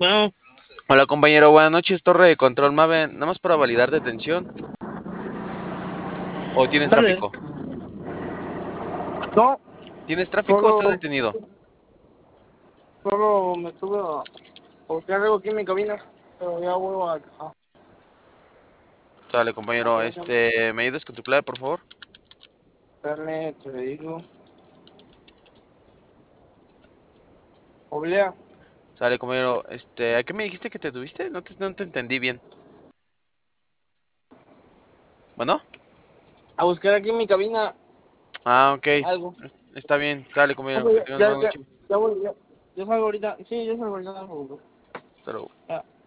Bueno, Hola compañero, buenas noches, torre de control Maven, nada más para validar detención. ¿O tienes dale. tráfico? No, ¿Tienes tráfico o estás solo, detenido? solo me tuve a buscar algo aquí en mi cabina, pero ya vuelvo a Dale compañero, ¿cómo se llama? ¿me ayudas con tu clave por favor? Darle, te le digo, oblea, Sale compañero, ¿a qué me dijiste que te tuviste? No te entendí bien. ¿Bueno? a buscar aquí en mi cabina Ah, ok, algo. está bien, sale compañero, Ok, que tengas buena noche. ya, voy, ya salgo ahorita, sí, ya salgo ahorita. Hasta luego. Ya.